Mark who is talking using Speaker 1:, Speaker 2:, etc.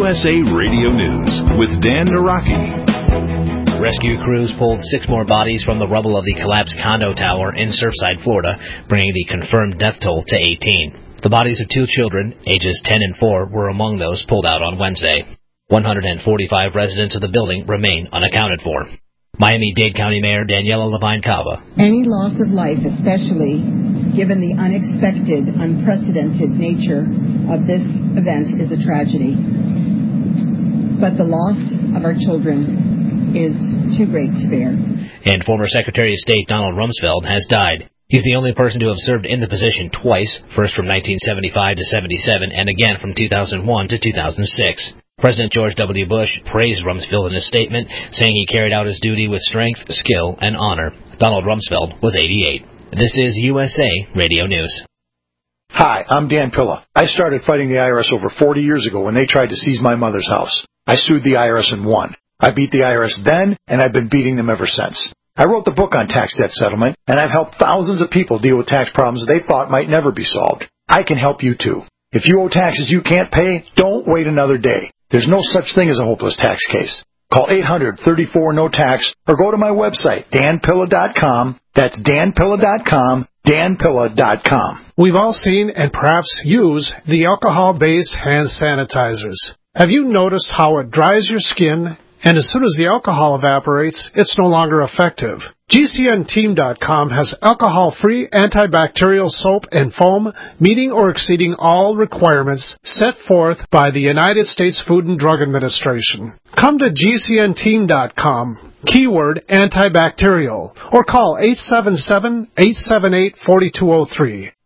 Speaker 1: USA Radio News with Dan Naraki.
Speaker 2: Rescue crews pulled 6 more bodies from the rubble of the collapsed condo tower in Surfside, Florida, bringing the confirmed death toll to 18. The bodies of 2 children, ages 10 and 4, were among those pulled out on Wednesday. 145 residents of the building remain unaccounted for. Miami-Dade County Mayor Daniela Levine Cava.
Speaker 3: Any loss of life, especially given the unexpected, unprecedented nature of this event, is a tragedy. But the loss of our children is too great to bear.
Speaker 2: And former Secretary of State Donald Rumsfeld has died. He's the only person to have served in the position twice, first from 1975 to 77 and again from 2001 to 2006. President George W. Bush praised Rumsfeld in a statement, saying he carried out his duty with strength, skill, and honor. Donald Rumsfeld was 88. This is USA Radio News.
Speaker 4: Hi, I'm Dan Pilla. I started fighting the IRS over 40 years ago when they tried to seize my mother's house. I sued the IRS and won. I beat the IRS then, and I've been beating them ever since. I wrote the book on tax debt settlement, and I've helped thousands of people deal with tax problems they thought might never be solved. I can help you too. If you owe taxes you can't pay, don't wait another day. There's no such thing as a hopeless tax case. Call 800-34-NO-TAX or go to my website, danpilla.com. That's danpilla.com, danpilla.com.
Speaker 5: We've all seen and perhaps use the alcohol-based hand sanitizers. Have you noticed how it dries your skin, and as soon as the alcohol evaporates, it's no longer effective? GCNteam.com has alcohol-free antibacterial soap and foam meeting or exceeding all requirements set forth by the United States Food and Drug Administration. Come to GCNteam.com, keyword antibacterial, or call 877-878-4203.